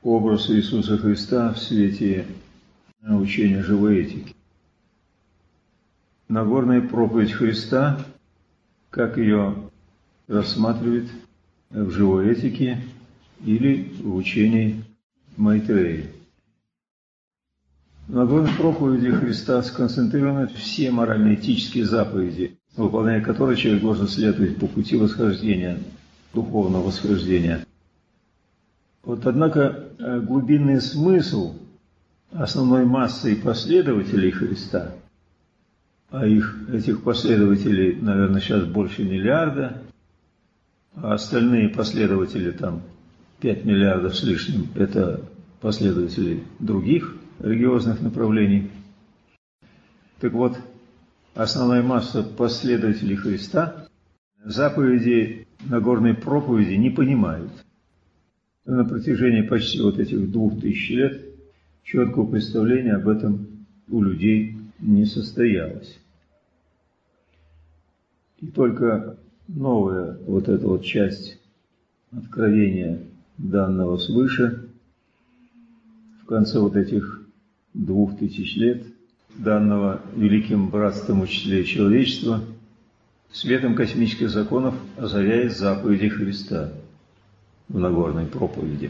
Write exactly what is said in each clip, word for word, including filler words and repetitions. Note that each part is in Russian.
образ Иисуса Христа в свете учения живой этики. Нагорная проповедь Христа, как ее рассматривает в живой этике или в учении Майтреи. В Нагорной проповеди Христа сконцентрированы все морально-этические заповеди, выполняя которые человек должен следовать по пути восхождения, духовного восхождения. Вот, однако, глубинный смысл основной массы последователей Христа, а их, этих последователей, наверное, сейчас больше миллиарда, а остальные последователи, там, пять миллиардов с лишним, это последователи других религиозных направлений. Так вот, основная масса последователей Христа заповеди Нагорной проповеди не понимают. На протяжении почти вот этих двух тысяч лет четкого представления об этом у людей не состоялось. И только новая вот эта вот часть откровения, данного свыше, в конце вот этих двух тысяч лет, данного великим братством учителей человечества, светом космических законов озаряет заповеди Христа в Нагорной проповеди.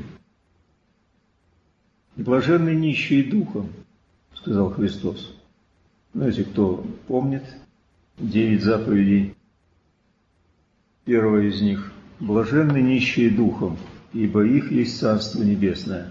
«Блаженны нищие духом», — сказал Христос. Знаете, кто помнит девять заповедей? Первая из них — «Блаженны нищие духом, ибо их есть Царство Небесное».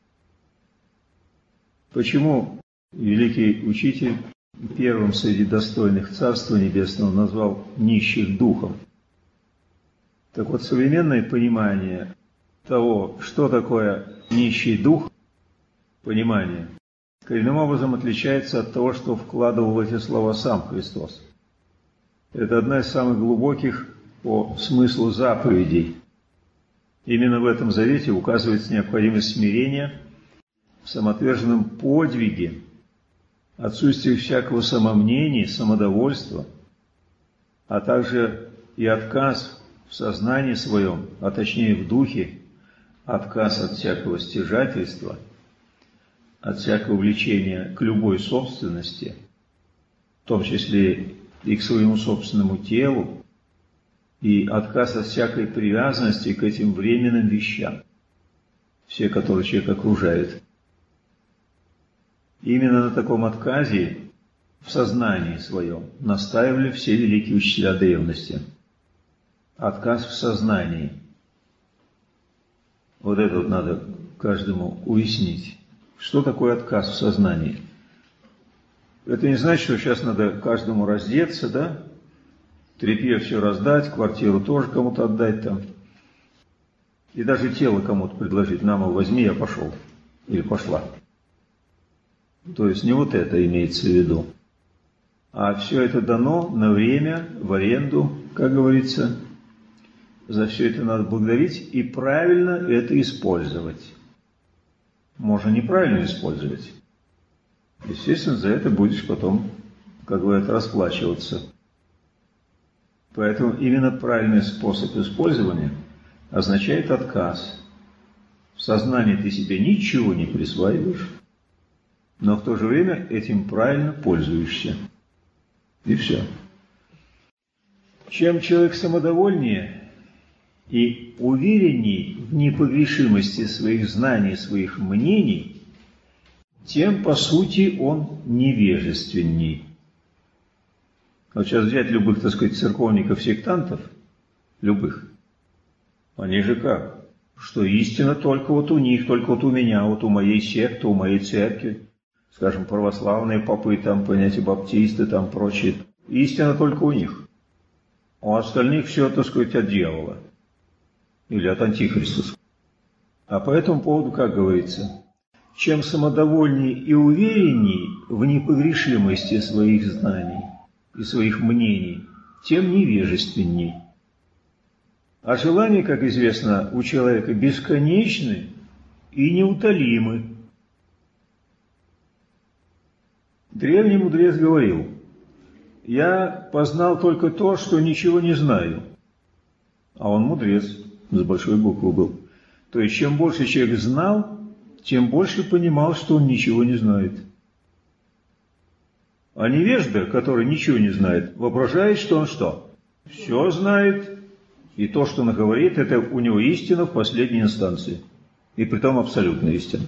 Почему великий учитель первым среди достойных Царства Небесного назвал нищих духом? Так вот, современное понимание того, что такое нищий дух, понимание, коренным образом отличается от того, что вкладывал в эти слова сам Христос. Это одна из самых глубоких по смыслу заповедей. Именно в этом завете указывается необходимость смирения в самоотверженном подвиге, отсутствие всякого самомнения, самодовольства, а также и отказ в сознании своем, а точнее в духе, отказ от всякого стяжательства, от всякого влечения к любой собственности, в том числе и к своему собственному телу, и отказ от всякой привязанности к этим временным вещам, все, которые человек окружает. Именно на таком отказе в сознании своем настаивали все великие учителя древности. Отказ в сознании. Вот это вот надо каждому уяснить. Что такое отказ в сознании? Это не значит, что сейчас надо каждому раздеться, да? Тряпье все раздать, квартиру тоже кому-то отдать там. И даже тело кому-то предложить. На, мол, возьми, я пошел. Или пошла. То есть не вот это имеется в виду. А все это дано на время, в аренду, как говорится. За все это надо благодарить и правильно это использовать. Можно неправильно использовать. Естественно, за это будешь потом, как говорят, расплачиваться. Поэтому именно правильный способ использования означает отказ. В сознании ты себе ничего не присваиваешь, но в то же время этим правильно пользуешься. И все. Чем человек самодовольнее и уверенней в непогрешимости своих знаний, своих мнений, тем, по сути, он невежественней. Вот сейчас взять любых, так сказать, церковников-сектантов, любых, они же как? Что истина только вот у них, только вот у меня, вот у моей секты, у моей церкви, скажем, православные попы, там, понятие, баптисты, там, прочие. Истина только у них. У остальных все, так сказать, от дьявола. Или от антихриста. А по этому поводу, как говорится, чем самодовольней и уверенней в непогрешимости своих знаний и своих мнений, тем невежественней. А желания, как известно, у человека бесконечны и неутолимы. Древний мудрец говорил: «Я познал только то, что ничего не знаю». А он мудрец, с большой буквы был. То есть, чем больше человек знал, тем больше понимал, что он ничего не знает. А невежда, который ничего не знает, воображает, что он что? Все знает, и то, что он говорит, это у него истина в последней инстанции, и притом абсолютная истина.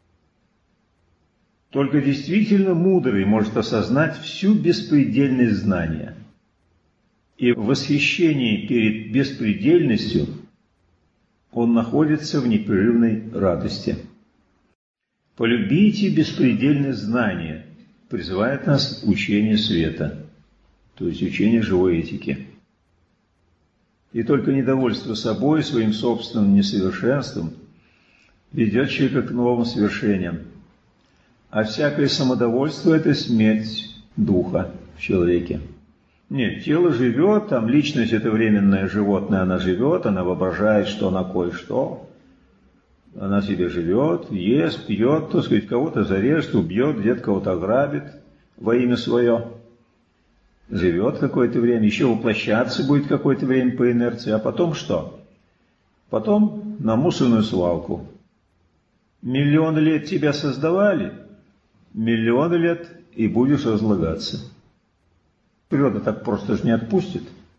Только действительно мудрый может осознать всю беспредельность знания. И в восхищении перед беспредельностью он находится в непрерывной радости. «Полюбите беспредельность знания», призывает нас учение света, то есть учение живой этики. И только недовольство собой, своим собственным несовершенством ведет человека к новым свершениям. А всякое самодовольство – это смерть духа в человеке. Нет, тело живет, там личность – это временное животное, она живет, она воображает, что она кое-что. Она себе живет, ест, пьет, так сказать, кого-то зарежет, убьет, где-то кого-то ограбит во имя свое. Живет какое-то время, еще воплощаться будет какое-то время по инерции, а потом что? Потом на мусорную свалку. Миллионы лет тебя создавали, миллионы лет и будешь разлагаться. Природа так просто же не отпустит.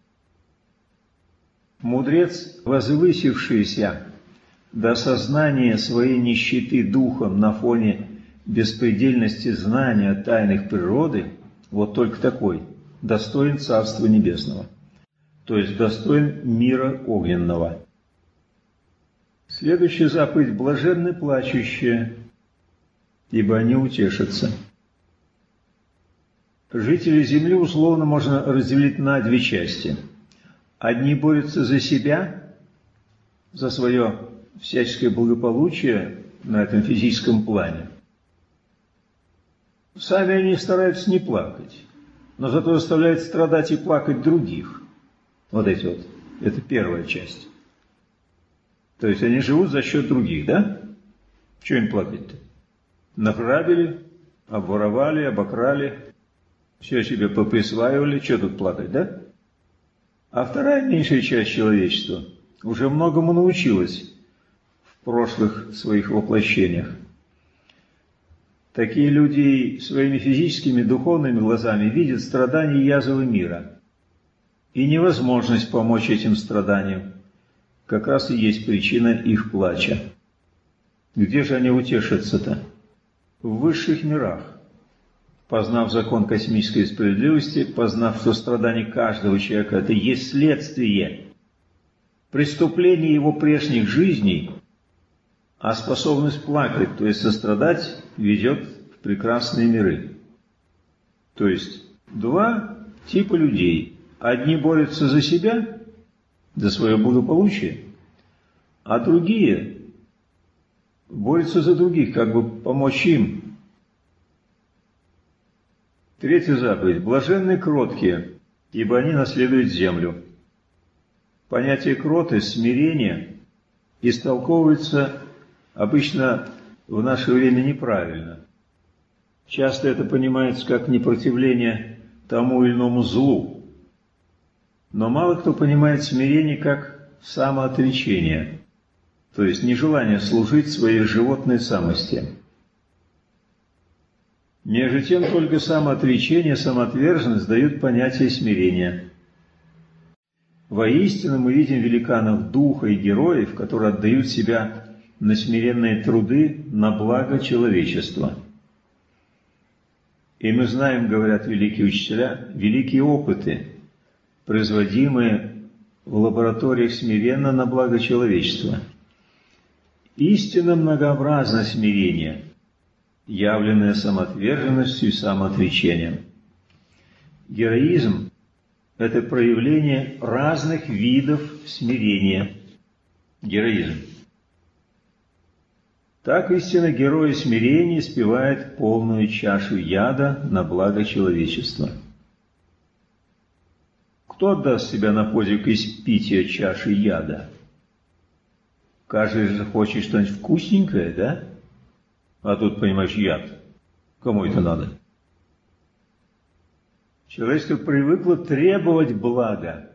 Мудрец, возвысившийся до сознания своей нищеты духом на фоне беспредельности знания тайных природы, вот только такой, достоин Царства Небесного, то есть достоин мира огненного. Следующая заповедь: блаженны плачущие, ибо они утешатся. Жители земли условно можно разделить на две части. Одни борются за себя, за свое всяческое благополучие на этом физическом плане. Сами они стараются не плакать, но зато заставляют страдать и плакать других. Вот эти вот. Это первая часть. То есть они живут за счет других, да? Чего им плакать-то? Награбили, обворовали, обокрали, все себе поприсваивали, что тут плакать, да? А вторая меньшая часть человечества уже многому научилась в прошлых своих воплощениях. Такие люди своими физическими, духовными глазами видят страдания и язвы мира. И невозможность помочь этим страданиям как раз и есть причина их плача. Где же они утешатся-то? В высших мирах. Познав закон космической справедливости, познав, что страдание каждого человека – это есть следствие преступления его прежних жизней, а способность плакать, то есть сострадать, ведет в прекрасные миры. То есть два типа людей. Одни борются за себя, за свое благополучие, а другие борются за других, как бы помочь им. Третья заповедь. Блаженны кроткие, ибо они наследуют землю. Понятие кротость, смирение истолковывается обычно в наше время неправильно. Часто это понимается как непротивление тому или иному злу. Но мало кто понимает смирение как самоотречение, то есть нежелание служить своей животной самости. Между тем только самоотречение, самоотверженность дают понятие смирения. Воистину мы видим великанов духа и героев, которые отдают себя на смиренные труды на благо человечества. И мы знаем, говорят великие учителя, великие опыты, производимые в лабораториях смиренно на благо человечества. Истинно многообразно смирение, явленное самоотверженностью и самоотречением. Героизм – это проявление разных видов смирения. Героизм. Так истинно герой смирения спевает полную чашу яда на благо человечества. Кто отдаст себя на подвиг испития чаши яда? Каждый же хочет что-нибудь вкусненькое, да? А тут, понимаешь, яд. Кому это надо? Человечество привыкло требовать блага.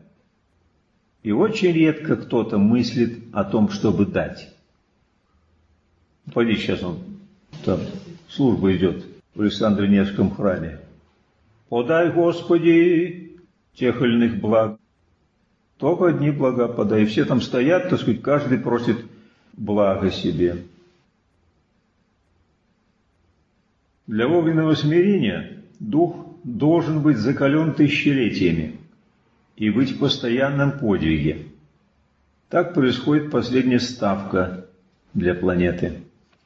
И очень редко кто-то мыслит о том, чтобы дать. Пойди, сейчас он, там служба идет в Александре Невском храме. Подай, Господи, тех или иных благ. Только одни блага подай. Все там стоят, так сказать, каждый просит блага себе. Для огненного смирения дух должен быть закален тысячелетиями и быть в постоянном подвиге. Так происходит последняя ставка для планеты.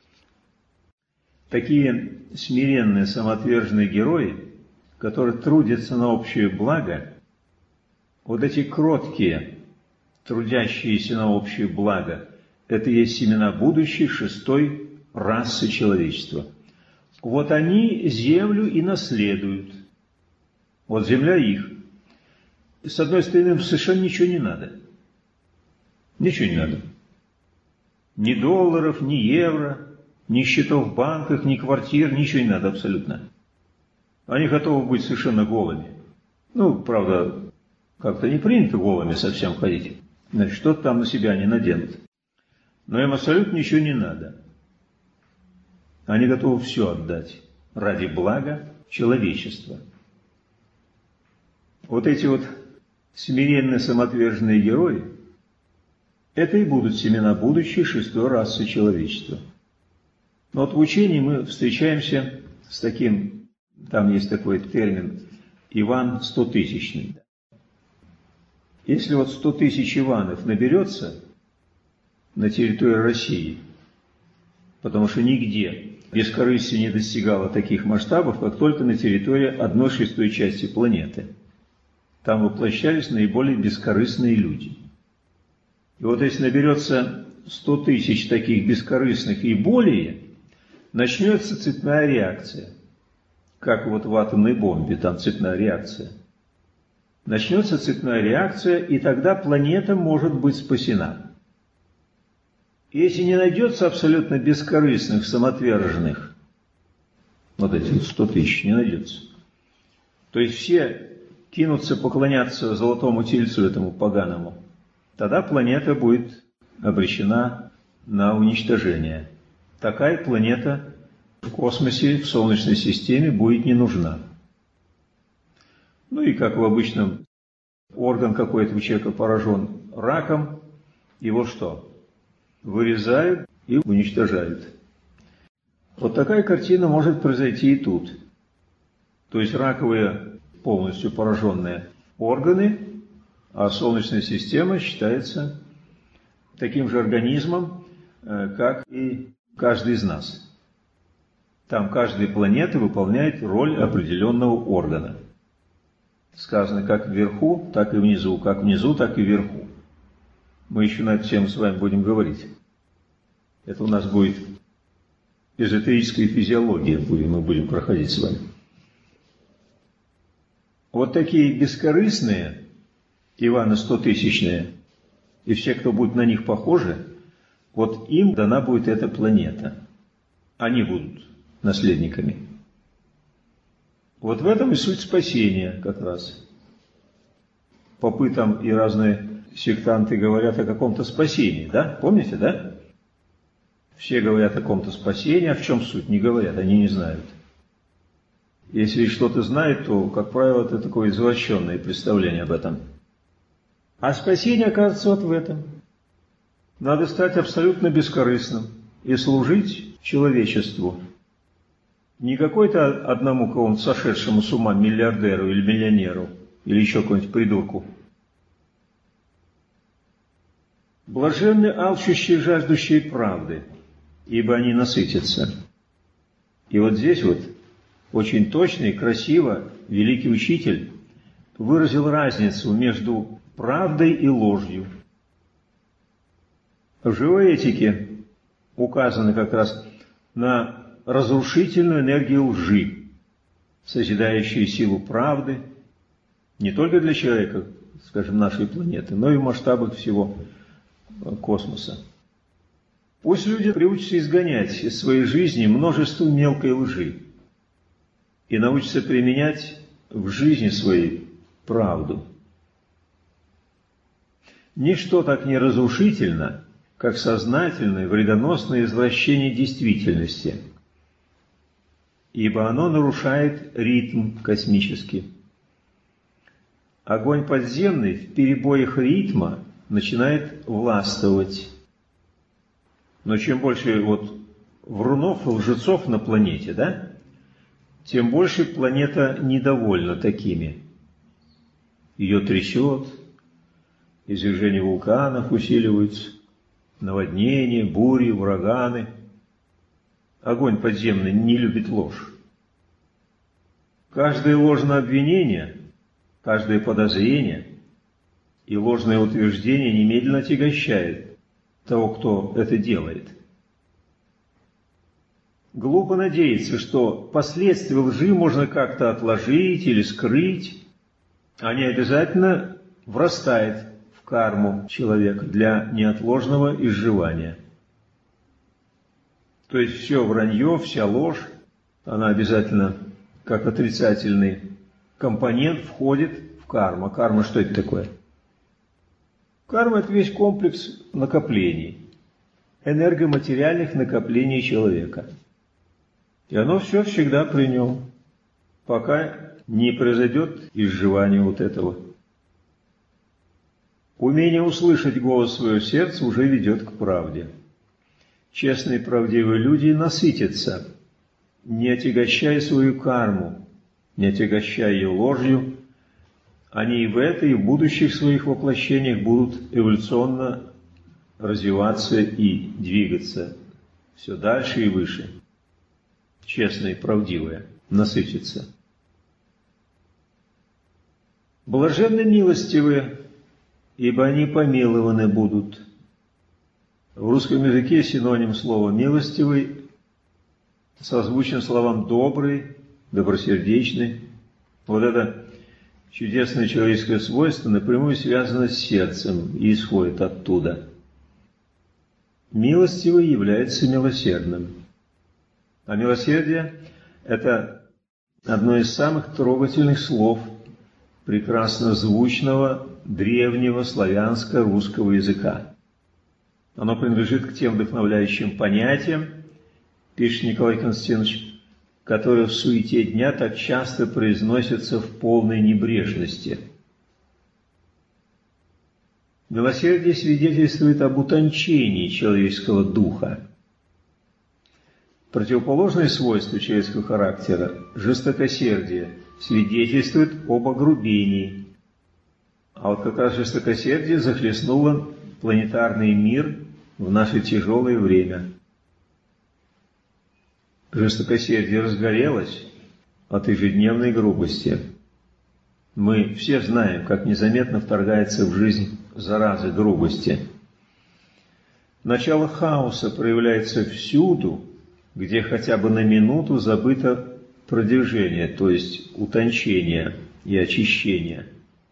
Такие смиренные, самоотверженные герои, которые трудятся на общее благо, вот эти кроткие, трудящиеся на общее благо, это есть семена будущей шестой расы человечества. Вот они землю и наследуют. Вот земля их. С одной стороны, им совершенно ничего не надо. Ничего не надо. Ни долларов, ни евро, ни счетов в банках, ни квартир, ничего не надо абсолютно. Они готовы быть совершенно голыми. Ну, правда, как-то не принято голыми совсем ходить. Значит, что-то там на себя они наденут. Но им абсолютно ничего не надо. Они готовы все отдать ради блага человечества. Вот эти вот смиренные, самоотверженные герои, это и будут семена будущей шестой расы человечества. Но вот в учении мы встречаемся с таким, там есть такой термин, Иван стотысячный. Если вот сто тысяч Иванов наберется на территории России, потому что нигде бескорыстие не достигало таких масштабов, как только на территории одной шестой части планеты. Там воплощались наиболее бескорыстные люди. И вот если наберется сто тысяч таких бескорыстных и более, начнется цепная реакция. Как вот в атомной бомбе, там цепная реакция. Начнется цепная реакция, и тогда планета может быть спасена. Если не найдется абсолютно бескорыстных, самоотверженных, вот эти сто тысяч не найдется, то есть все кинутся поклоняться золотому тельцу этому поганому, тогда планета будет обречена на уничтожение. Такая планета в космосе, в Солнечной системе будет не нужна. Ну и как в обычном, орган какой-то у человека поражен раком, его что? Вырезают и уничтожают. Вот такая картина может произойти и тут. То есть раковые, полностью пораженные органы, а Солнечная система считается таким же организмом, как и каждый из нас. Там каждая планета выполняет роль определенного органа. Сказано как вверху, так и внизу, как внизу, так и вверху. Мы еще на эту тему с вами будем говорить. Это у нас будет эзотерическая физиология, мы будем проходить с вами. Вот такие бескорыстные Иваны стотысячные, и все, кто будет на них похожи, вот им дана будет эта планета. Они будут наследниками. Вот в этом и суть спасения как раз. Попы там и разные сектанты говорят о каком-то спасении, да? Помните, да? Все говорят о каком-то спасении, а в чем суть? Не говорят, они не знают. Если что-то знают, то, как правило, это такое извращенное представление об этом. А спасение, оказывается, вот в этом. Надо стать абсолютно бескорыстным и служить человечеству. Не какой-то одному кому-то сошедшему с ума миллиардеру или миллионеру, или еще какому-нибудь придурку. Блаженны алчущие, жаждущие правды, ибо они насытятся. И вот здесь вот очень точно и красиво великий учитель выразил разницу между правдой и ложью. В живой этике указано как раз на разрушительную энергию лжи, созидающую силу правды не только для человека, скажем, нашей планеты, но и в масштабах всего космоса. Пусть люди приучатся изгонять из своей жизни множество мелкой лжи и научатся применять в жизни своей правду. Ничто так не разрушительно, как сознательное вредоносное извращение действительности, ибо оно нарушает ритм космический. Огонь подземный в перебоях ритма начинает властвовать. Но чем больше вот врунов и лжецов на планете, да, тем больше планета недовольна такими. Ее трясет, извержения вулканов усиливаются, наводнения, бури, ураганы. Огонь подземный не любит ложь. Каждое ложное обвинение, каждое подозрение и ложное утверждение немедленно отягощает того, кто это делает. Глупо надеяться, что последствия лжи можно как-то отложить или скрыть. Они обязательно врастают в карму человека для неотложного изживания. То есть все вранье, вся ложь, она обязательно как отрицательный компонент входит в карму. Карма что это такое? Карма – это весь комплекс накоплений, энергоматериальных накоплений человека. И оно все всегда при нем, пока не произойдет изживание вот этого. Умение услышать голос своего сердца уже ведет к правде. Честные и правдивые люди насытятся, не отягощая свою карму, не отягощая ее ложью. Они и в этой, и в будущих своих воплощениях будут эволюционно развиваться и двигаться все дальше и выше. Честные и правдивые насытятся. Блаженны милостивые, ибо они помилованы будут. В русском языке синоним слова «милостивый» созвучен словам «добрый», «добросердечный». Вот это чудесное человеческое свойство напрямую связано с сердцем и исходит оттуда. Милостивый является милосердным. А милосердие – это одно из самых трогательных слов прекрасно звучного древнего славянско-русского языка. Оно принадлежит к тем вдохновляющим понятиям, пишет Николай Константинович, которые в суете дня так часто произносятся в полной небрежности. Милосердие свидетельствует об утончении человеческого духа. Противоположное свойство человеческого характера, жестокосердие, свидетельствует об огрубении. А вот как раз жестокосердие захлестнуло планетарный мир в наше тяжелое время. Жестокосердие разгорелось от ежедневной грубости. Мы все знаем, как незаметно вторгается в жизнь зараза грубости. Начало хаоса проявляется всюду, где хотя бы на минуту забыто продвижение, то есть утончение и очищение.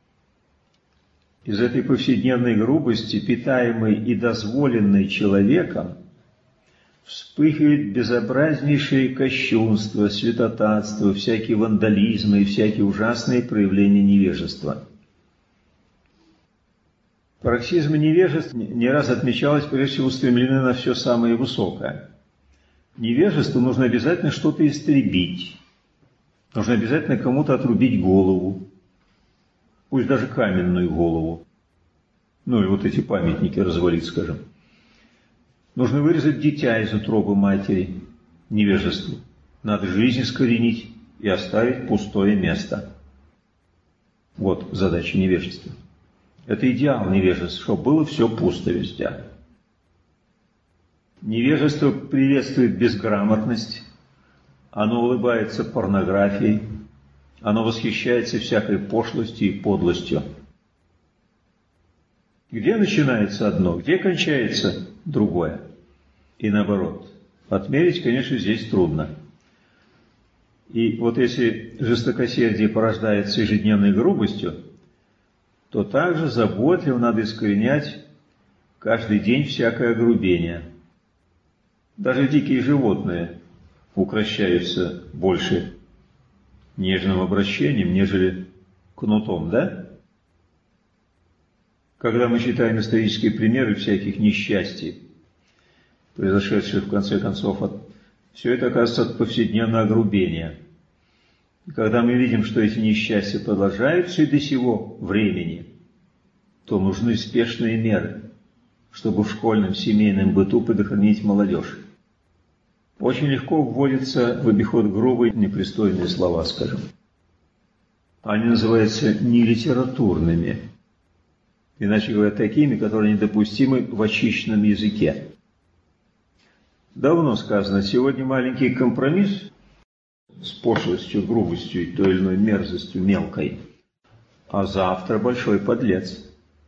Из этой повседневной грубости, питаемой и дозволенной человеком, вспыхивает безобразнейшее кощунство, святотатство, всякие вандализмы и всякие ужасные проявления невежества. Пароксизм невежества не раз отмечалось прежде всего устремлены на все самое высокое. Невежеству нужно обязательно что-то истребить, нужно обязательно кому-то отрубить голову, пусть даже каменную голову, ну и вот эти памятники развалить, скажем. Нужно вырезать дитя из утробы матери, невежеству. Надо жизнь искоренить и оставить пустое место. Вот задача невежества. Это идеал невежества, чтобы было все пусто везде. Невежество приветствует безграмотность, оно улыбается порнографией, оно восхищается всякой пошлостью и подлостью. Где начинается одно, где кончается другое? И наоборот. Отмерить, конечно, здесь трудно. И вот если жестокосердие порождается ежедневной грубостью, то также заботливо надо искоренять каждый день всякое огрубение. Даже дикие животные укрощаются больше нежным обращением, нежели кнутом, да? Когда мы читаем исторические примеры всяких несчастий, произошедших в конце концов от... Все это, оказывается, от повседневного огрубения. И когда мы видим, что эти несчастья продолжаются и до сего времени, то нужны спешные меры, чтобы в школьном семейном быту предохранить молодежь. Очень легко вводятся в обиход грубые, непристойные слова, скажем. Они называются нелитературными, иначе говоря, такими, которые недопустимы в очищенном языке. Давно сказано, сегодня маленький компромисс с пошлостью, грубостью и той или иной мерзостью мелкой, а завтра большой подлец.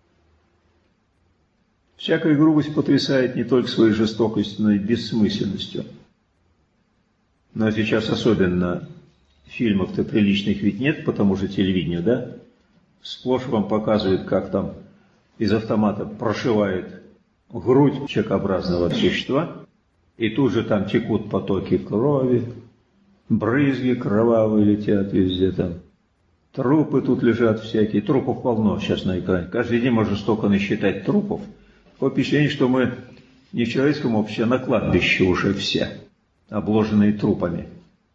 Всякая грубость потрясает не только своей жестокостью, но и бессмысленностью. Но сейчас особенно фильмов-то приличных ведь нет по тому же телевидению, да? Сплошь вам показывают, как там из автомата прошивает грудь человекообразного существа, и тут же там текут потоки крови, брызги кровавые летят везде там. Трупы тут лежат всякие, трупов полно сейчас на экране. Каждый день можно столько насчитать трупов. Такое впечатление, что мы не в человеческом обществе, а на кладбище уже все, обложенные трупами.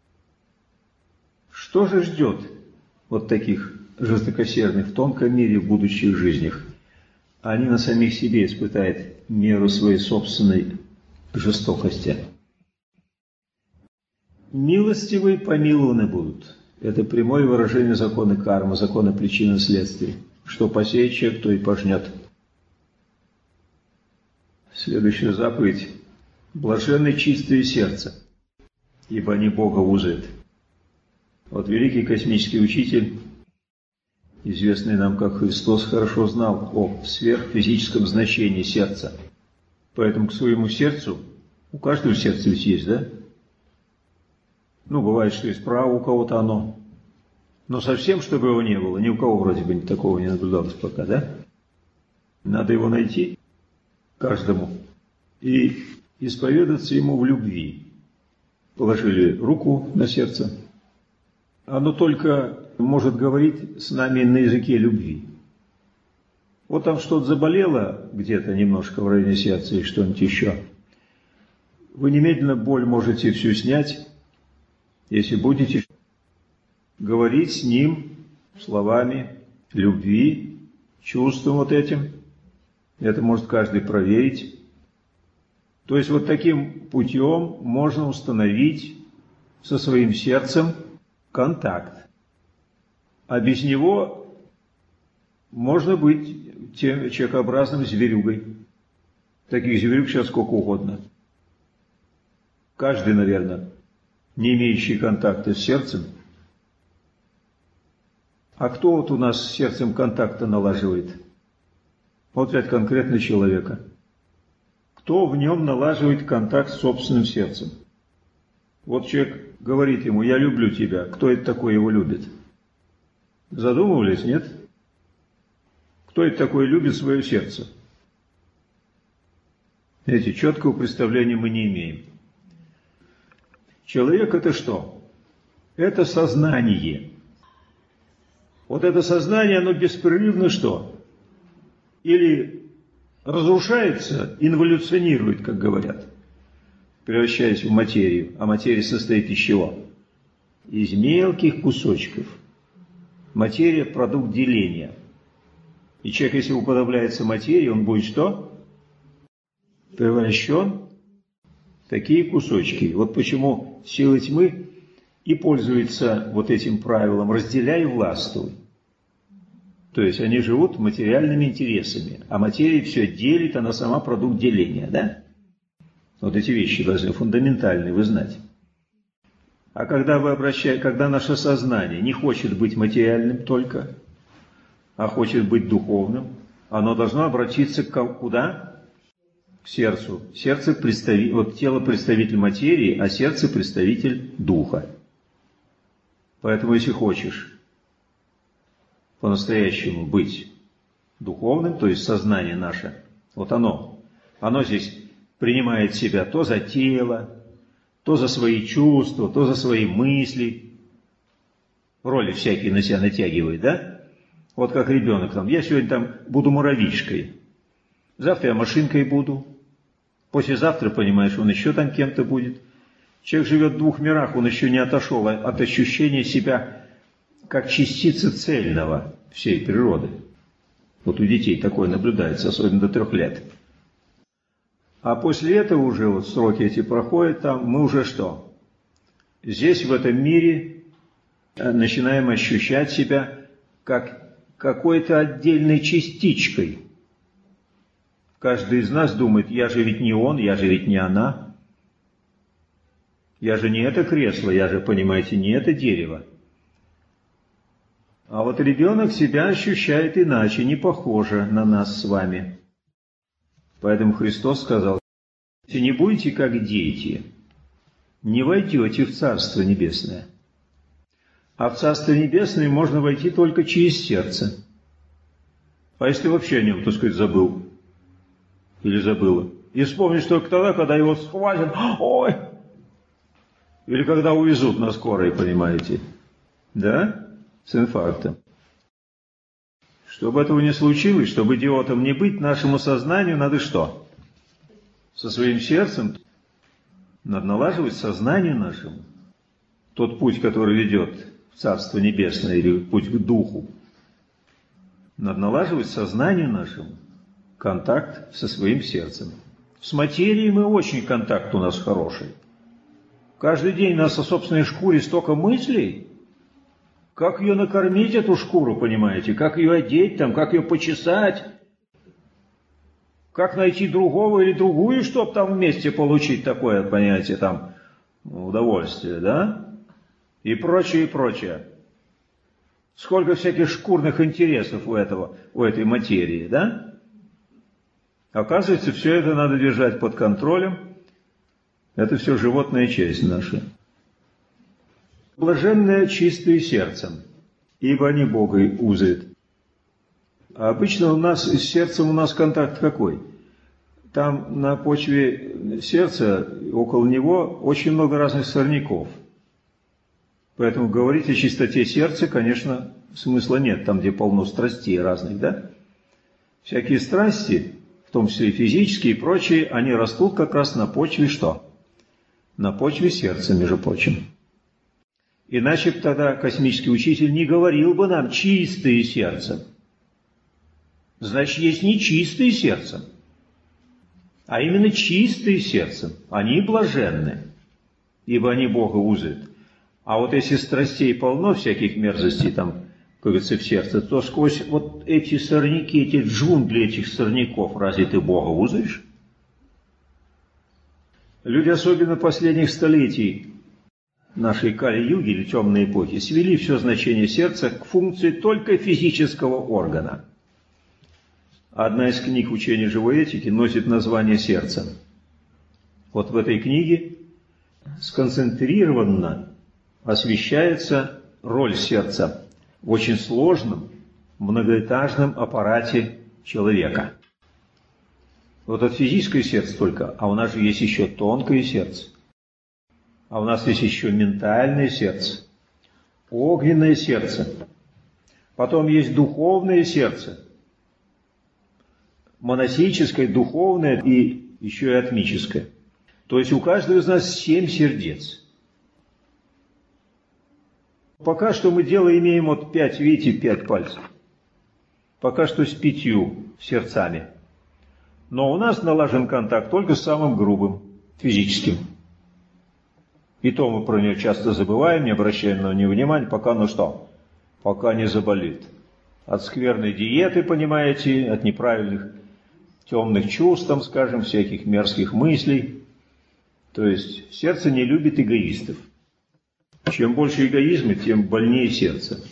Что же ждет вот таких жестокосердных в тонком мире в будущих жизнях? Они на самих себе испытают меру своей собственной жестокости. Милостивые помилованы будут. Это прямое выражение закона кармы, закона причины и следствий. Что посеет человек, то и пожнет. Следующая заповедь. Блаженны чистые сердца, ибо они Бога узрят. Вот великий космический учитель, известный нам как Христос, хорошо знал о сверхфизическом значении сердца. Поэтому к своему сердцу, у каждого сердца ведь есть, да? Ну, бывает, что и справа у кого-то оно. Но совсем, чтобы его не было, ни у кого вроде бы такого не наблюдалось пока, да? Надо его найти каждому и исповедаться ему в любви. Положили руку на сердце. Оно только может говорить с нами на языке любви. Вот там что-то заболело где-то немножко в районе сердца и что-нибудь еще. Вы немедленно боль можете всю снять, если будете говорить с ним словами любви, чувством вот этим. Это может каждый проверить. То есть вот таким путем можно установить со своим сердцем контакт. А без него можно быть тем человекообразным зверюгой. Таких зверюг сейчас сколько угодно. Каждый, наверное, не имеющий контакта с сердцем. А кто вот у нас с сердцем контакта налаживает? Вот взять конкретно человека. Кто в нем налаживает контакт с собственным сердцем? Вот человек говорит ему: «Я люблю тебя». Кто это такой его любит? Задумывались, нет? Кто это такой любит свое сердце? Видите, четкого представления мы не имеем. Человек – это что? Это сознание. Вот это сознание, оно беспрерывно что? Или разрушается, инволюционирует, как говорят, превращаясь в материю. А материя состоит из чего? Из мелких кусочков. Материя – продукт деления. И человек, если уподобляется материи, он будет что? Превращен в такие кусочки. Вот почему силы тьмы и пользуются вот этим правилом «разделяй и властвуй». То есть они живут материальными интересами, а материя все делит, она сама продукт деления, да? Вот эти вещи должны фундаментальные вы знать. А когда вы обращаете, когда наше сознание не хочет быть материальным только, а хочет быть духовным, оно должно обратиться к куда? К сердцу. Сердце представитель, вот тело представитель материи, а сердце представитель духа. Поэтому, если хочешь по-настоящему быть духовным, то есть сознание наше, вот оно, оно здесь принимает себя то за тело, то за свои чувства, то за свои мысли, роли всякие на себя натягивает, да? Вот как ребенок там. Я сегодня там буду муравьишкой. Завтра я машинкой буду. Послезавтра, понимаешь, он еще там кем-то будет. Человек живет в двух мирах, он еще не отошел от ощущения себя как частицы цельного всей природы. Вот у детей такое наблюдается, особенно до трех лет. А после этого уже вот сроки эти проходят, там мы уже что? Здесь, в этом мире, начинаем ощущать себя как какой-то отдельной частичкой. Каждый из нас думает, я же ведь не он, я же ведь не она. Я же не это кресло, я же, понимаете, не это дерево. А вот ребенок себя ощущает иначе, не похоже на нас с вами. Поэтому Христос сказал, если не будете как дети, не войдете в Царство Небесное. А в Царство Небесное можно войти только через сердце. А если вообще о нем, так сказать, забыл или забыла, и вспомнишь только тогда, когда его схватят, ой, или когда увезут на скорой, понимаете, да, с инфарктом. Чтобы этого не случилось, чтобы идиотом не быть, нашему сознанию надо что? Со своим сердцем надо налаживать сознанию нашему. Тот путь, который ведет в Царство Небесное, или путь к Духу, надо налаживать сознанию нашему контакт со своим сердцем. С материей мы очень контакт у нас хороший. Каждый день у нас о собственной шкуре столько мыслей. Как ее накормить, эту шкуру, понимаете? Как ее одеть, там, как ее почесать? Как найти другого или другую, чтобы там вместе получить такое, понимаете, там, удовольствие, да? И прочее, и прочее. Сколько всяких шкурных интересов у этого, у этой материи, да? Оказывается, все это надо держать под контролем. Это все животная часть наша. Блаженные чистые сердцем, ибо они Бога узрят. А обычно у нас с сердцем у нас контакт какой? Там на почве сердца, около него, очень много разных сорняков. Поэтому говорить о чистоте сердца, конечно, смысла нет, там, где полно страстей разных, да? Всякие страсти, в том числе и физические и прочие, они растут как раз на почве что? На почве сердца, между прочим. Иначе бы тогда космический учитель не говорил бы нам «чистые сердцем». Значит, есть нечистые сердцем, а именно чистые сердцем. Они блаженны, ибо они Бога узрят. А вот если страстей полно, всяких мерзостей там, как говорится, в сердце, то сквозь вот эти сорняки, эти джунгли этих сорняков, разве ты Бога узришь? Люди, особенно последних столетий нашей Кали-юги или темной эпохи, свели все значение сердца к функции только физического органа. Одна из книг учения живой этики носит название «Сердце». Вот в этой книге сконцентрированно освещается роль сердца в очень сложном, многоэтажном аппарате человека. Вот это физическое сердце только, а у нас же есть еще тонкое сердце. А у нас есть еще ментальное сердце, огненное сердце. Потом есть духовное сердце, монастическое, духовное и еще и атмическое. То есть у каждого из нас семь сердец. Пока что мы дело имеем вот пять, видите, пять пальцев. Пока что с пятью сердцами. Но у нас налажен контакт только с самым грубым, физическим. И то мы про него часто забываем, не обращаем на него внимания, пока, ну что, пока не заболит. От скверной диеты, понимаете, от неправильных темных чувств, там, скажем, всяких мерзких мыслей. То есть сердце не любит эгоистов. Чем больше эгоизма, тем больнее сердце.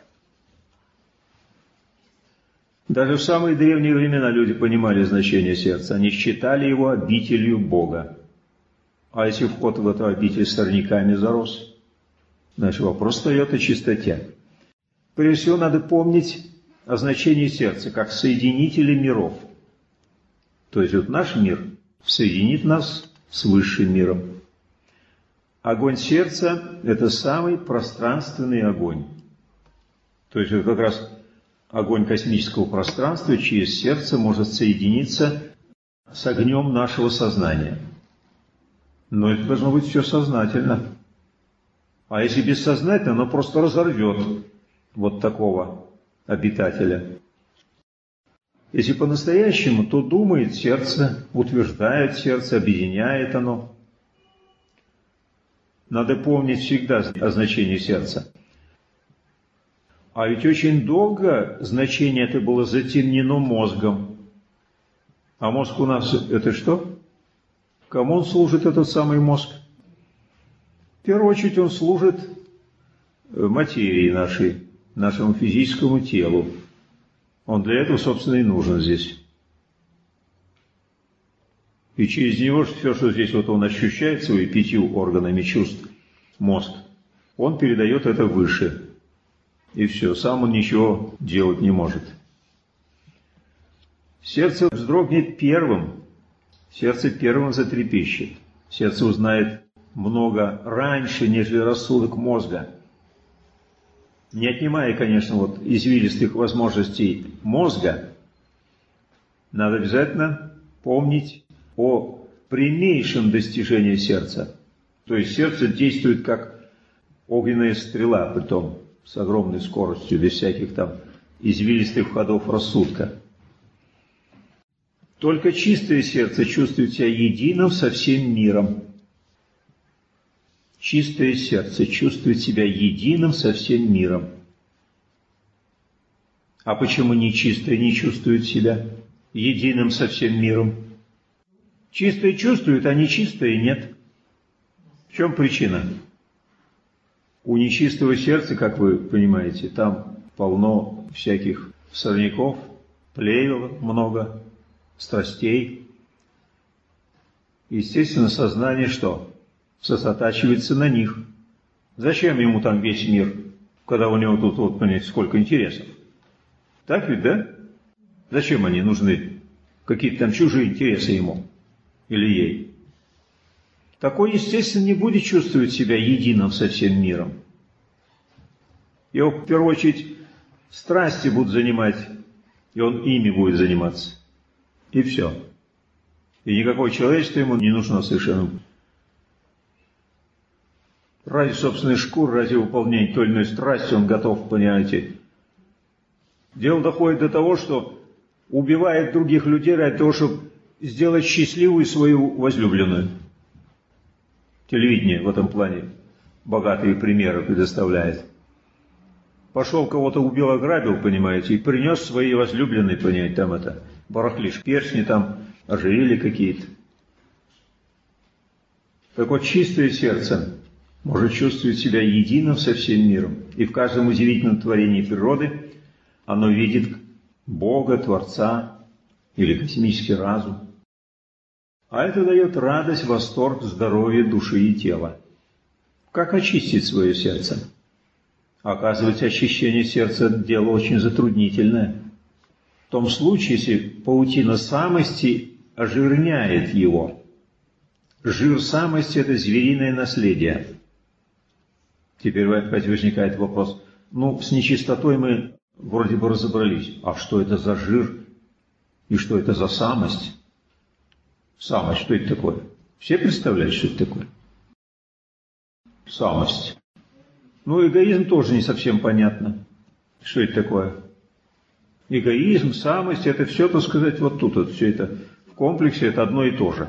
Даже в самые древние времена люди понимали значение сердца. Они считали его обителью Бога. А если вход в эту обитель сорняками зарос, значит вопрос встает о чистоте. Прежде всего надо помнить о значении сердца, как соединителя миров. То есть вот наш мир соединит нас с высшим миром. Огонь сердца – это самый пространственный огонь. То есть вот как раз огонь космического пространства через сердце может соединиться с огнем нашего сознания. Но это должно быть все сознательно. А если бессознательно, оно просто разорвет вот такого обитателя. Если по-настоящему, то думает сердце, утверждает сердце, объединяет оно. Надо помнить всегда о значении сердца. А ведь очень долго значение это было затемнено мозгом. А мозг у нас это что? Кому он служит, этот самый мозг? В первую очередь он служит материи нашей, нашему физическому телу. Он для этого, собственно, и нужен здесь. И через него все, что здесь вот он ощущает своими пятью органами чувств, мозг, он передает это выше. И все, сам он ничего делать не может. Сердце вздрогнет первым, сердце первым затрепещет. Сердце узнает много раньше, нежели рассудок мозга. Не отнимая, конечно, вот извилистых возможностей мозга, надо обязательно помнить о прямейшем достижении сердца. То есть сердце действует как огненная стрела, притом с огромной скоростью, без всяких там извилистых ходов рассудка. Только чистое сердце чувствует себя единым со всем миром. Чистое сердце чувствует себя единым со всем миром. А почему нечистое не чувствует себя единым со всем миром? Чистое чувствует, а нечистое нет. В чем причина? У нечистого сердца, как вы понимаете, там полно всяких сорняков, плевел много, страстей. Естественно, сознание что? Сосредотачивается на них. Зачем ему там весь мир, когда у него тут, вот, понимаете, сколько интересов? Так ведь, да? Зачем они нужны? Какие-то там чужие интересы ему или ей? Такой, естественно, не будет чувствовать себя единым со всем миром. Его, в первую очередь, страсти будут занимать, и он ими будет заниматься. И все. И никакое человечество ему не нужно совершенно. Ради собственной шкуры, ради выполнения той или иной страсти он готов, понимаете. Дело доходит до того, что убивает других людей ради того, чтобы сделать счастливую свою возлюбленную. Телевидение в этом плане богатые примеры предоставляет. Пошел кого-то убил, ограбил, понимаете, и принес своей возлюбленной, понимаете, там это, барахлишь, перстни там, ожерелья какие-то. Так вот, чистое сердце может чувствовать себя единым со всем миром. И в каждом удивительном творении природы оно видит Бога, Творца или космический разум. А это дает радость, восторг, здоровье души и тела. Как очистить свое сердце? Оказывается, очищение сердца – дело очень затруднительное. В том случае, если паутина самости ожирняет его. Жир самости – это звериное наследие. Теперь опять возникает вопрос, ну, с нечистотой мы вроде бы разобрались. А что это за жир и что это за самость? Самость, что это такое? Все представляют, что это такое? Самость. Ну, эгоизм тоже не совсем понятно. Что это такое? Эгоизм, самость, это все, так сказать, вот тут, вот все это в комплексе, это одно и то же.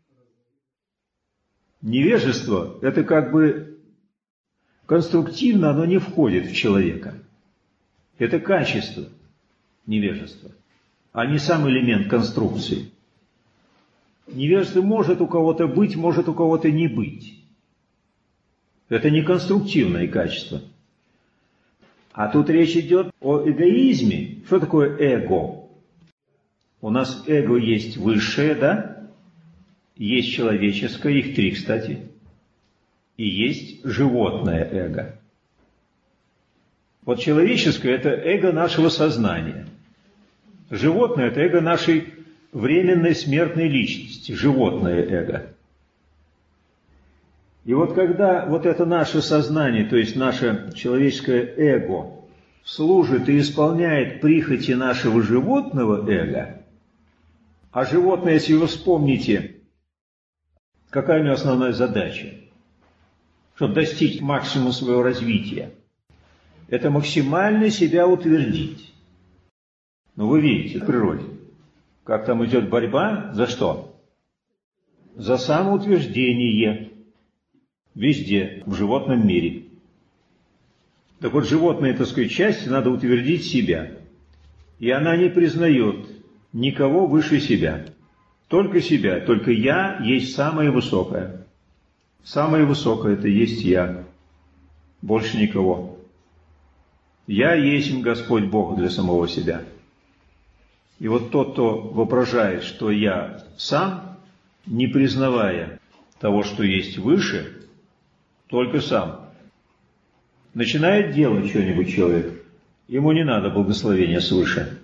Невежество, это как бы конструктивно, оно не входит в человека. Это качество невежества, а не сам элемент конструкции. Невежество может у кого-то быть, может у кого-то не быть. Это не конструктивное качество. А тут речь идет о эгоизме. Что такое эго? У нас эго есть высшее, да? Есть человеческое, их три, кстати. И есть животное эго. Вот человеческое – это эго нашего сознания. Животное – это эго нашей временной смертной личности, животное эго. И вот когда вот это наше сознание, то есть наше человеческое эго, служит и исполняет прихоти нашего животного эго, а животное, если вы вспомните, какая у него основная задача, чтобы достичь максимума своего развития, это максимально себя утвердить. Но вы видите в природе, как там идет борьба, за что? За самоутверждение везде, в животном мире. Так вот, животной, так сказать, части надо утвердить себя. И она не признает никого выше себя. Только себя. Только я есть самое высокое. Самое высокое – это есть я. Больше никого. Я есть Господь Бог для самого себя. И вот тот, кто воображает, что я сам, не признавая того, что есть выше, только сам, начинает делать что-нибудь человек, ему не надо благословения свыше.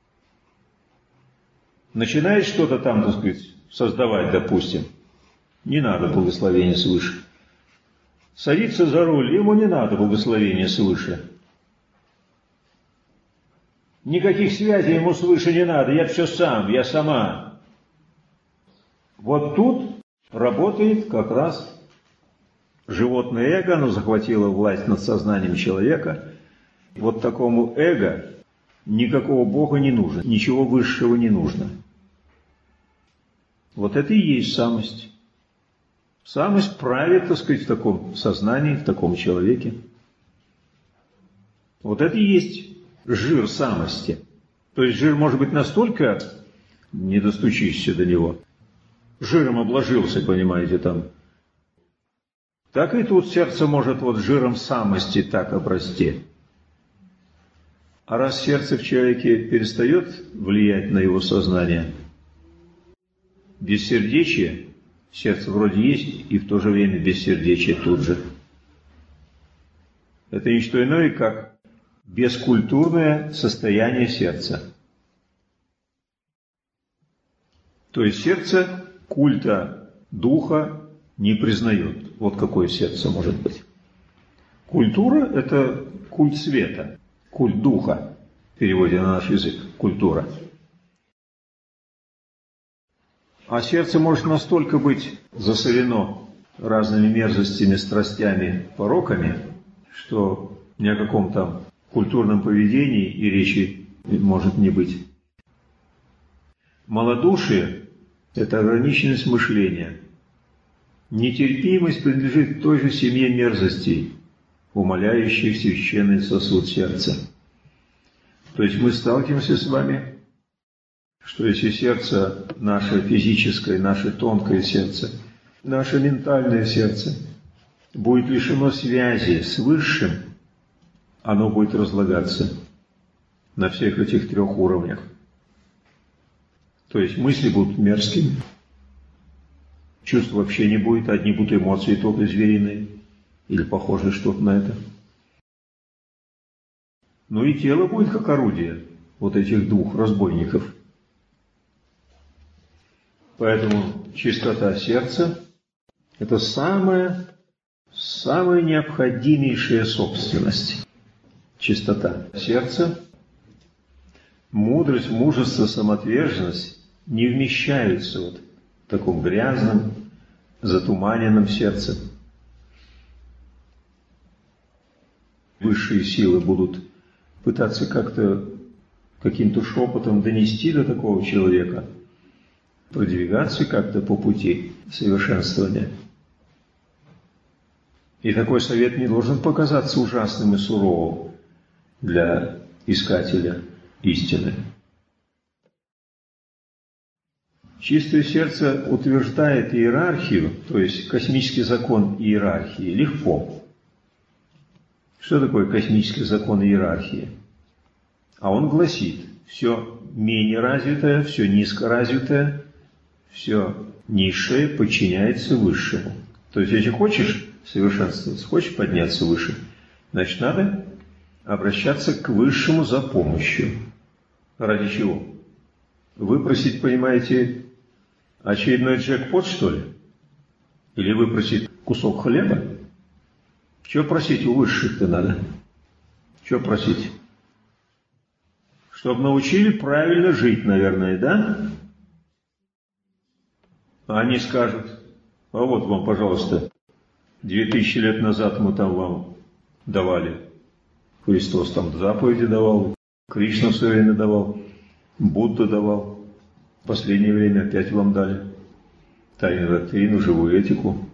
Начинает что-то там, так сказать, создавать, допустим, не надо благословения свыше. Садится за руль, ему не надо благословения свыше. Никаких связей ему свыше не надо, я все сам, я сама. Вот тут работает как раз животное эго, оно захватило власть над сознанием человека. Вот такому эго никакого Бога не нужно, ничего высшего не нужно. Вот это и есть самость. Самость правит, так сказать, в таком сознании, в таком человеке. Вот это и есть жир самости. То есть жир может быть настолько, не достучишься до него, жиром обложился, понимаете, там. Так и тут сердце может вот жиром самости так обрасти. А раз сердце в человеке перестает влиять на его сознание, бессердечие, сердце вроде есть, и в то же время бессердечие тут же. Это не что иное, как бескультурное состояние сердца. То есть сердце культа духа не признает. Вот какое сердце может быть. Культура – это культ света, культ духа, в переводе на наш язык, культура. А сердце может настолько быть засорено разными мерзостями, страстями, пороками, что ни о каком там культурном поведении и речи может не быть. Малодушие – это ограниченность мышления. Нетерпимость принадлежит той же семье мерзостей, умаляющих священный сосуд сердца. То есть мы сталкиваемся с вами, что если сердце наше физическое, наше тонкое сердце, наше ментальное сердце будет лишено связи с Высшим, оно будет разлагаться на всех этих трех уровнях. То есть мысли будут мерзкими, чувств вообще не будет, одни будут эмоции только звериные, или похожие что-то на это. Ну и тело будет как орудие вот этих двух разбойников. Поэтому чистота сердца – это самая, самая необходимейшая собственность. Чистота сердца, мудрость, мужество, самоотверженность не вмещаются вот в таком грязном, затуманенном сердце. Высшие силы будут пытаться как-то каким-то шепотом донести до такого человека, продвигаться как-то по пути совершенствования. И такой совет не должен показаться ужасным и суровым для искателя истины. Чистое сердце утверждает иерархию, то есть космический закон иерархии, легко. Что такое космический закон иерархии? А он гласит, все менее развитое, все низкоразвитое, все низшее подчиняется высшему. То есть, если хочешь совершенствоваться, хочешь подняться выше, значит, надо обращаться к Высшему за помощью. Ради чего? Выпросить, понимаете, очередной джекпот, что ли? Или выпросить кусок хлеба? Чего просить у высших-то надо? Чего просить? Чтобы научили правильно жить, наверное, да? А они скажут: а вот вам, пожалуйста, две тысячи лет назад мы там вам давали. Христос там заповеди давал, Кришна в свое время давал, Будда давал. В последнее время опять вам дали тайну доктрину, живую этику.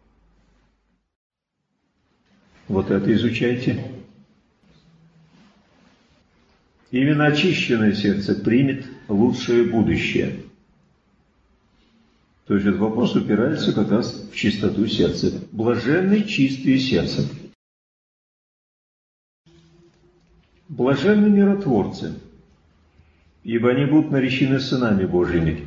Вот это изучайте. Именно очищенное сердце примет лучшее будущее. То есть этот вопрос упирается как раз в чистоту сердца. Блаженны чистые сердцем. Блаженны миротворцы, ибо они будут наречены сынами Божьими.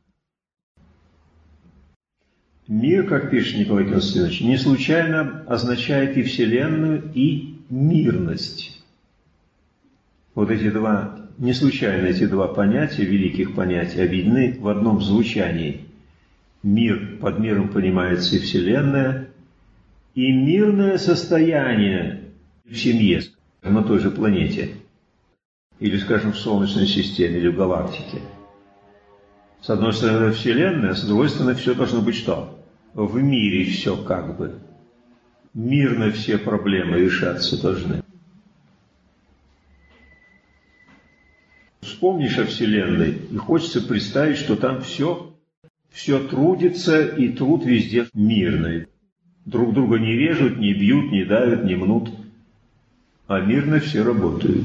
Мир, как пишет Николай Константинович, не случайно означает и вселенную, и мирность. Вот эти два, не случайно эти два понятия, великих понятия, объединены в одном звучании. Мир, под миром понимается и вселенная, и мирное состояние в семье, на той же планете, или, скажем, в Солнечной системе, или в галактике. С одной стороны, это вселенная, а с другой стороны, все должно быть что? В мире все как бы. Мирно все проблемы решаться должны. Вспомнишь о Вселенной, и хочется представить, что там все, все трудится, и труд везде мирный. Друг друга не режут, не бьют, не давят, не мнут, а мирно все работают.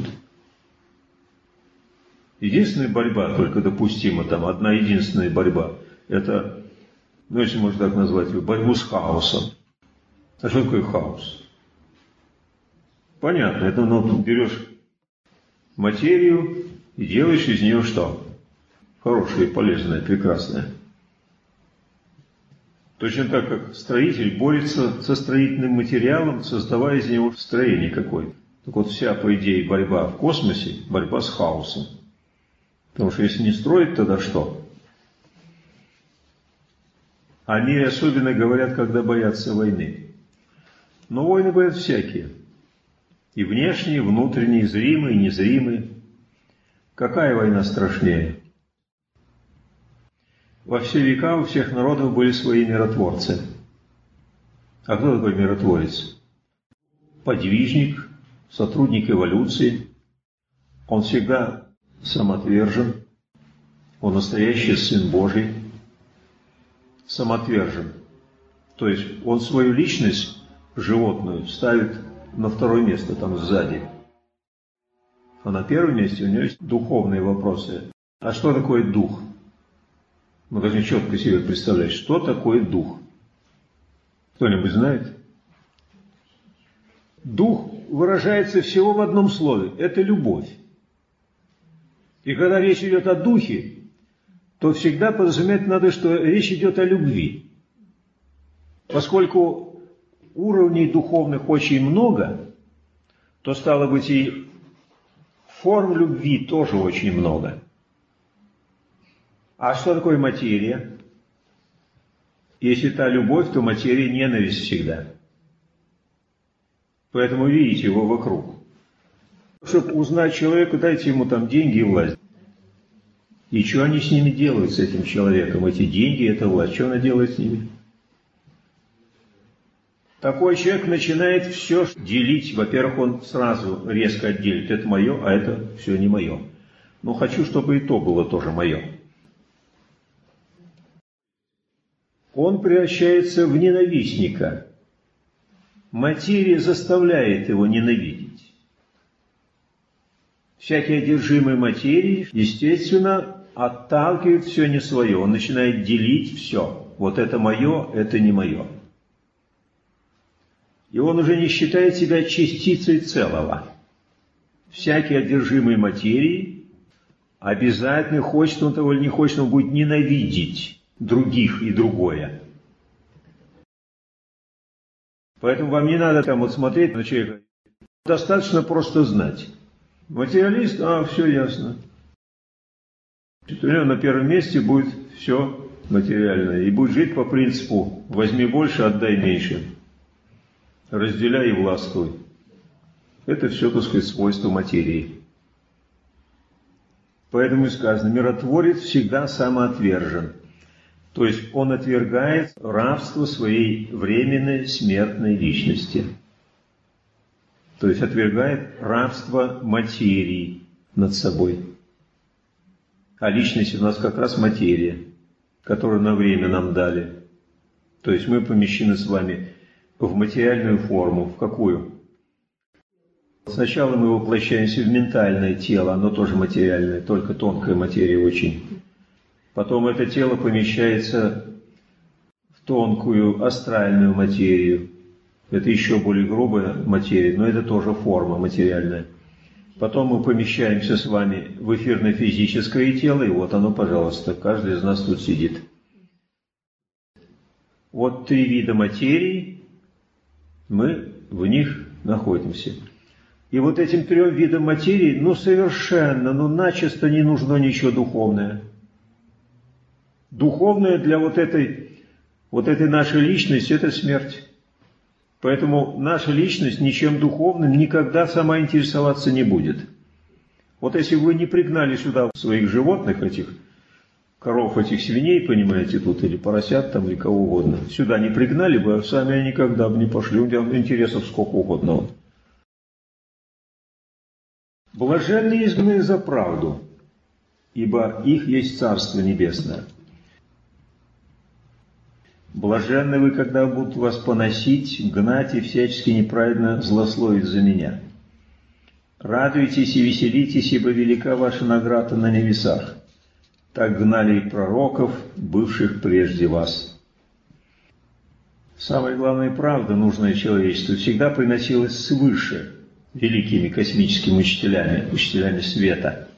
Единственная борьба, только допустима там, одна единственная борьба, это, ну, если можно так назвать, борьбу с хаосом. А что такое хаос? Понятно, это, ну, берешь материю и делаешь из нее что? Хорошее, полезное, прекрасное. Точно так, как строитель борется со строительным материалом, создавая из него строение какое-то. Так вот, вся, по идее, борьба в космосе, борьба с хаосом. Потому что если не строить, тогда что? О мире особенно говорят, когда боятся войны. Но войны бывают всякие. И внешние, и внутренние, и зримые, и незримые. Какая война страшнее? Во все века у всех народов были свои миротворцы. А кто такой миротворец? Подвижник, сотрудник эволюции. Он всегда самоотвержен. Он настоящий Сын Божий. Самоотвержен. То есть он свою личность животную ставит на второе место, там сзади. А на первом месте у него есть духовные вопросы. А что такое дух? Мы должны четко себе представлять, что такое дух. Кто-нибудь знает? Дух выражается всего в одном слове. Это любовь. И когда речь идет о духе, то всегда подразумевать надо, что речь идет о любви. Поскольку уровней духовных очень много, то, стало быть, и форм любви тоже очень много. А что такое материя? Если та любовь, то материя ненависть всегда. Поэтому видите его вокруг. Чтобы узнать человека, дайте ему там деньги и власть. И что они с ними делают, с этим человеком? Эти деньги, эта власть, что она делает с ними? Такой человек начинает все делить. Во-первых, он сразу резко отделит. Это мое, а это все не мое. Но хочу, чтобы и то было тоже мое. Он превращается в ненавистника. Материя заставляет его ненавидеть. Всякий одержимый материей, естественно, отталкивает все не свое. Он начинает делить все. Вот это мое, это не мое. И он уже не считает себя частицей целого. Всякий одержимый материей обязательно, хочет он того или не хочет, он будет ненавидеть других и другое. Поэтому вам не надо там вот смотреть на человека. Достаточно просто знать. Материалист, а, все ясно. У него на первом месте будет все материальное. И будет жить по принципу возьми больше, отдай меньше. Разделяй и властвуй. Это все, так сказать, свойства материи. Поэтому и сказано, миротворец всегда самоотвержен. То есть он отвергает рабство своей временной смертной личности. То есть отвергает рабство материи над собой. А личность у нас как раз материя, которую на время нам дали. То есть мы помещены с вами в материальную форму. В какую? Сначала мы воплощаемся в ментальное тело, оно тоже материальное, только тонкая материя очень. Потом это тело помещается в тонкую астральную материю. Это еще более грубая материя, но это тоже форма материальная. Потом мы помещаемся с вами в эфирно-физическое тело, и вот оно, пожалуйста, каждый из нас тут сидит. Вот три вида материи, мы в них находимся. И вот этим трем видам материи, ну совершенно, ну начисто не нужно ничего духовное. Духовное для вот этой, вот этой нашей личности – это смерть. Поэтому наша личность ничем духовным никогда сама интересоваться не будет. Вот если вы не пригнали сюда своих животных, этих коров, этих свиней, понимаете, тут, или поросят там, или кого угодно, сюда не пригнали бы, а сами они никогда бы не пошли. У меня интересов сколько угодно. Вот. Блаженны изгнанные за правду, ибо их есть Царство Небесное. Блаженны вы, когда будут вас поносить, гнать и всячески неправедно злословить за меня. Радуйтесь и веселитесь, ибо велика ваша награда на небесах. Так гнали и пророков, бывших прежде вас. Самая главная правда, нужная человечеству, всегда приносилась свыше великими космическими учителями, учителями света.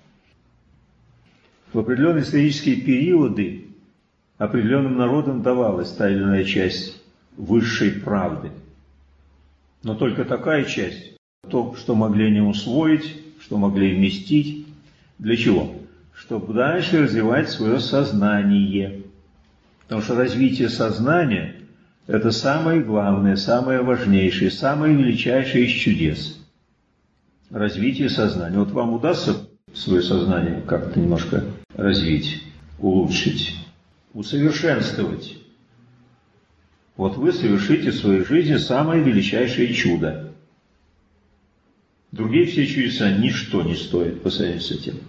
В определенные исторические периоды определенным народам давалась та или иная часть высшей правды. Но только такая часть, то, что могли они усвоить, что могли вместить. Для чего? Чтобы дальше развивать свое сознание. Потому что развитие сознания – это самое главное, самое важнейшее, самое величайшее из чудес. Развитие сознания. Вот вам удастся свое сознание как-то немножко развить, улучшить, усовершенствовать. Вот вы совершите в своей жизни самое величайшее чудо. Другие все чудеса ничто не стоят по сравнению с этим.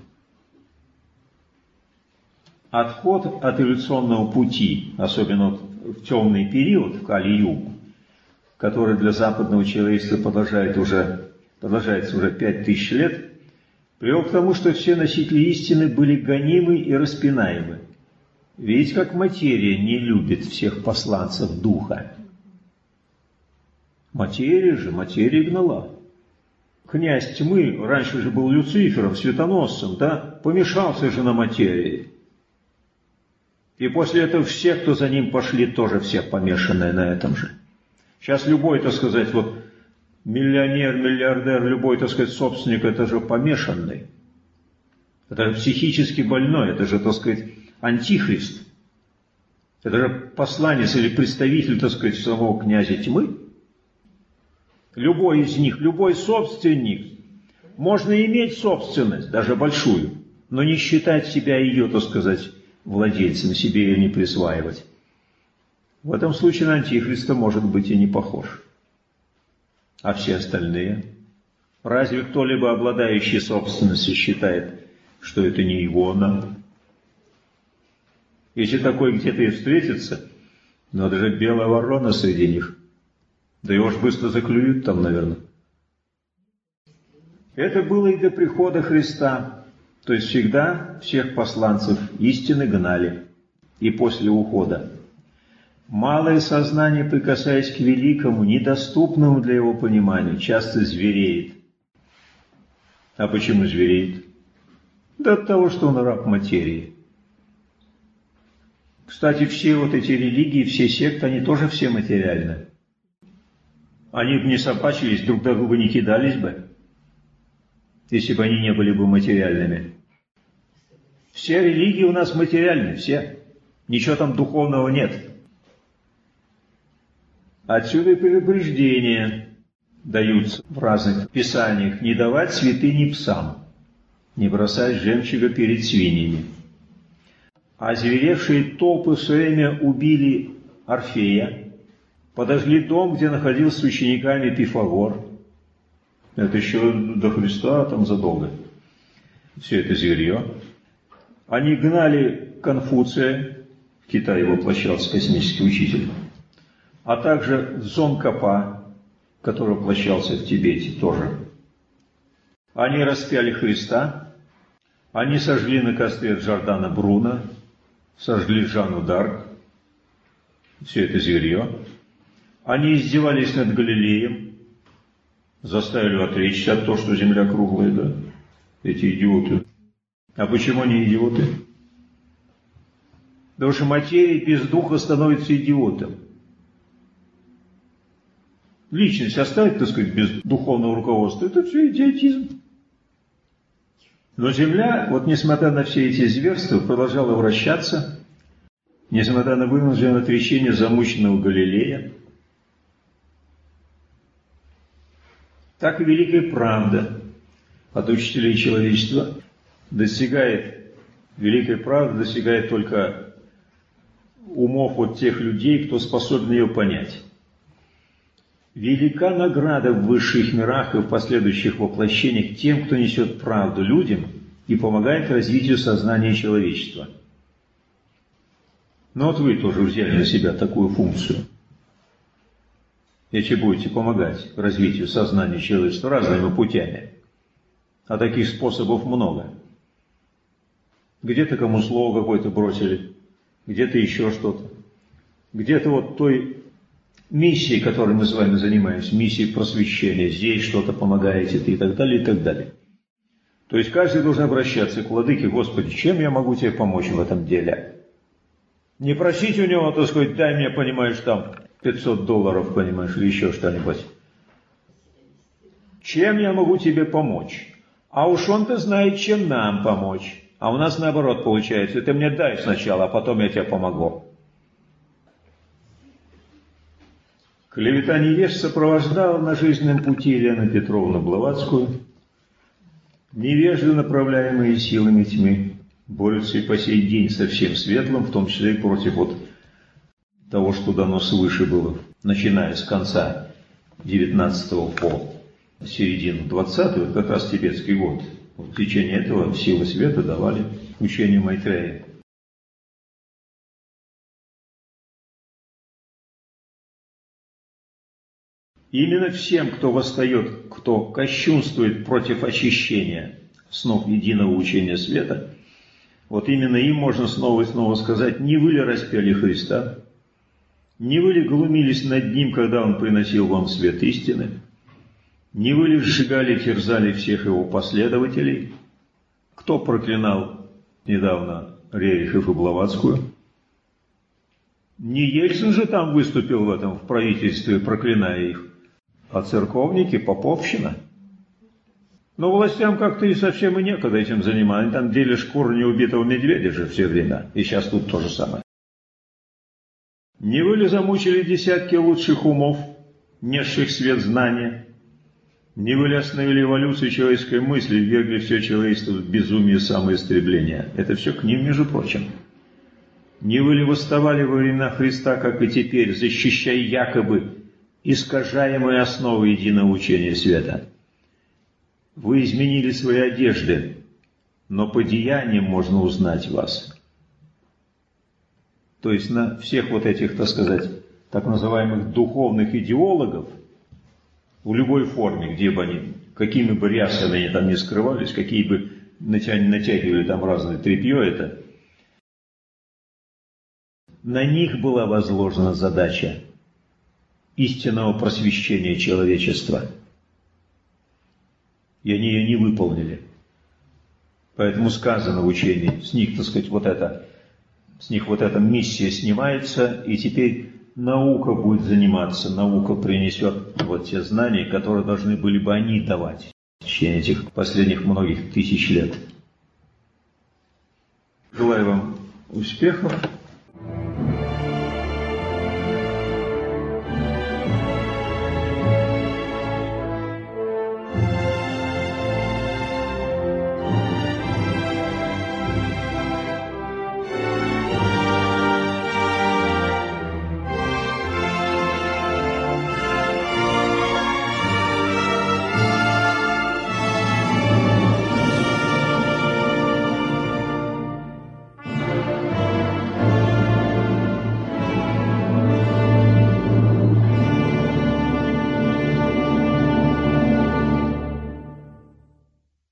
Отход от эволюционного пути, особенно в темный период, в Кали-югу, который для западного человечества продолжает уже, продолжается уже пять тысяч лет, привел к тому, что все носители истины были гонимы и распинаемы. Видите, как материя не любит всех посланцев духа. Материя же, материя гнала. Князь тьмы, раньше же был Люцифером, светоносцем, да, помешался же на материи. И после этого все, кто за ним пошли, тоже все помешанные на этом же. Сейчас любой, так сказать, вот миллионер, миллиардер, любой, так сказать, собственник, это же помешанный. Это же психически больной, это же, так сказать, антихрист. Это же посланец или представитель, так сказать, самого князя тьмы. Любой из них, любой собственник, можно иметь собственность, даже большую, но не считать себя ее, так сказать, владельцем, себе ее не присваивать. В этом случае на антихриста может быть и не похож. А все остальные? Разве кто-либо, обладающий собственностью, считает, что это не его она? Если такой где-то и встретится, но даже белая ворона среди них, да его ж быстро заклюют там, наверное. Это было и до прихода Христа. То есть всегда всех посланцев истины гнали. И после ухода. Малое сознание, прикасаясь к великому, недоступному для его понимания, часто звереет. А почему звереет? Да от того, что он раб материи. Кстати, все вот эти религии, все секты, они тоже все материальны. Они бы не собачились, друг друга бы не кидались бы, если бы они не были бы материальными. Все религии у нас материальны, все. Ничего там духовного нет. Отсюда и предупреждения даются в разных писаниях: не давать святыни псам. не бросать жемчуга перед свиньями. Озверевшие толпы в свое время убили Орфея, подожгли дом, где находился с учениками Пифагор. Это еще до Христа, там задолго. Все это зверье. Они гнали Конфуция, в Китае воплощался космический учитель, а также Дзонгкапа, который воплощался в Тибете тоже. Они распяли Христа, они сожгли на костре Джордана Бруно, сожгли Жанну д'Арк, все это зверье. Они издевались над Галилеем, заставили отречься от того, что земля круглая, да? Эти идиоты. А почему они идиоты? Потому что материя без духа становится идиотом. Личность оставить, так сказать, без духовного руководства, это все идиотизм. Но Земля, вот несмотря на все эти зверства, продолжала вращаться, несмотря на вынужденное отречение замученного Галилея. Так и великая правда от учителей человечества достигает, великая правда достигает только умов вот тех людей, кто способен ее понять. Велика награда в высших мирах и в последующих воплощениях тем, кто несет правду людям и помогает развитию сознания человечества. Но вот вы тоже взяли на себя такую функцию. Если будете помогать развитию сознания человечества разными путями, а таких способов много. Где-то кому слово какое-то бросили, где-то еще что-то. Где-то вот той миссией, которой мы с вами занимаемся, миссией просвещения, здесь что-то помогаете и так далее, и так далее. То есть каждый должен обращаться к Владыке: Господи, чем я могу тебе помочь в этом деле? Не просить у него, так сказать, дай мне, понимаешь, там пятьсот долларов, понимаешь, или еще что-нибудь. Чем я могу тебе помочь? А уж он-то знает, чем нам помочь. А у нас наоборот получается: ты мне дай сначала, а потом я тебе помогу. Клевета невеж сопровождала на жизненном пути Елену Петровну Блаватскую. Невежды, направляемые силами тьмы, борются и по сей день со всем светлым, в том числе и против вот того, что дано свыше было, начиная с конца девятнадцатого по середину двадцатого, как раз тибетский год. В течение этого силы света давали учению Майтрея. Именно всем, кто восстает, кто кощунствует против очищения снов единого учения света, вот именно им можно снова и снова сказать: не вы ли распяли Христа, не вы ли глумились над Ним, когда Он приносил вам свет истины, не вы ли сжигали, терзали всех Его последователей? Кто проклинал недавно Рерихов и Блаватскую? Не Ельцин же там выступил в этом, в правительстве, проклиная их, а церковники, поповщина. Но властям как-то и совсем и некогда этим заниматься. Они там делят шкуру неубитого медведя же все время. И сейчас тут то же самое. Не вы ли замучили десятки лучших умов, несших свет знания? Не вы ли остановили эволюцию человеческой мысли, ввергли все человечество в безумие самоистребления? Это все к ним, между прочим. Не вы ли восставали во времена Христа, как и теперь, защищая якобы искажаемые основы единого учения света? Вы изменили свои одежды, но по деяниям можно узнать вас. То есть на всех вот этих, так сказать, так называемых духовных идеологов, в любой форме, где бы они, какими бы рясами они там ни скрывались, какие бы натягивали там разное тряпье это, на них была возложена задача истинного просвещения человечества. И они ее не выполнили. Поэтому сказано в учении, с них, так сказать, вот это, с них вот эта миссия снимается, и теперь наука будет заниматься, наука принесет вот те знания, которые должны были бы они давать в течение этих последних многих тысяч лет. Желаю вам успехов.